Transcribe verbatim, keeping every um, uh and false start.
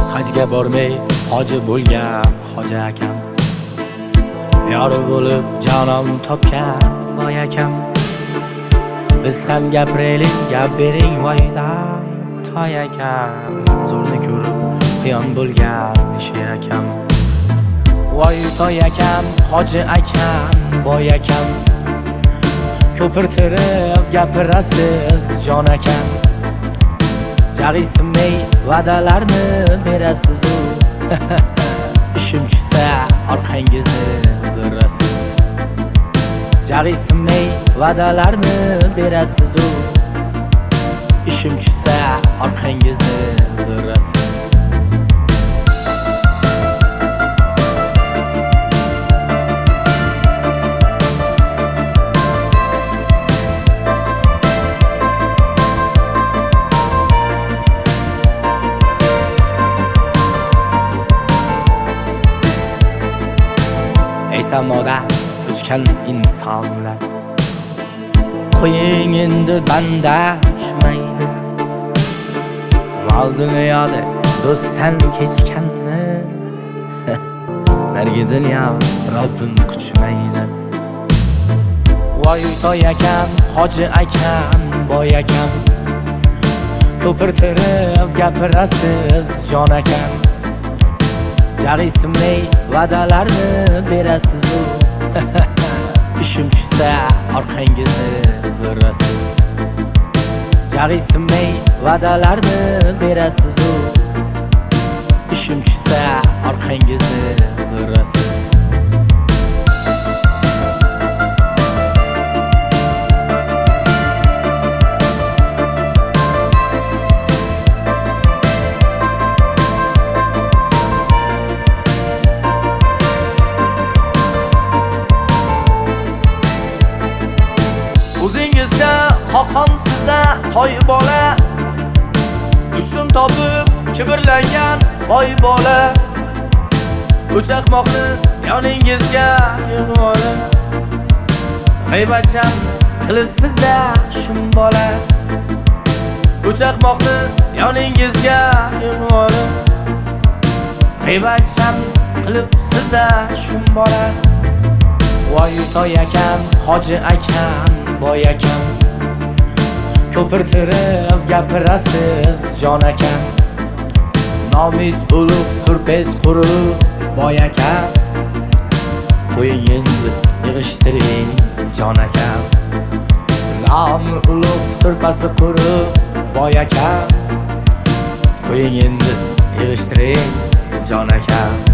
hajga bormay hoji bo'lgan hoji akam, yori bo'lib jonon topgan boy akam. Biz ham gapiraylik, gap bering voydan toy akam. Zo'rni ko'rib qiyon bo'lgan sher akam. Voy toy akam, hoji akam, boy akam. Ko'pirtirib gapirasiz jon akam. Jag'iysimay va'dalarni berasiz u. Ishim tushsa orqangizni burasiz. Jag'iysimay va'dalarni berasiz u. Ishim tushsa orqangizni burasiz. Ey samoda uchgan insonlar, qo'ying endi banda uchmaydi. Val dunyoda do'stdan kechganni nargi dunyo Robbim quchmaydi. Voy toy akam, hoji akam, boy akam. Ko'pirtirib gapirasiz jon akam. Jag'iysimay va'dalarni berasiz u. Ishim tushsa orqangizni burasiz. Jag'iysimay va'dalarni berasiz u. Ishim tushsa orqangizni burasiz. O'zingizga xoqon sizda toy bola, usun topib kibrlangan boy bola. O'chaqmoqni yoningizga yig'vola, g'aybatchan qilib sizda shum bola. O'chaqmoqni yoningizga yig'vola, g'aybatchan qilib sizda shum bola. Voy toy akam, hoji akam, boy akam. Ko'pirtirib gapirasiz jon akam. Nomis ulug' surpes qurib boy akam. Qo'ying endi yig'ishtiring jon akam. Nomi ulug' surpasi qurib boy akam. Qo'ying endi yig'ishtiring jon akam.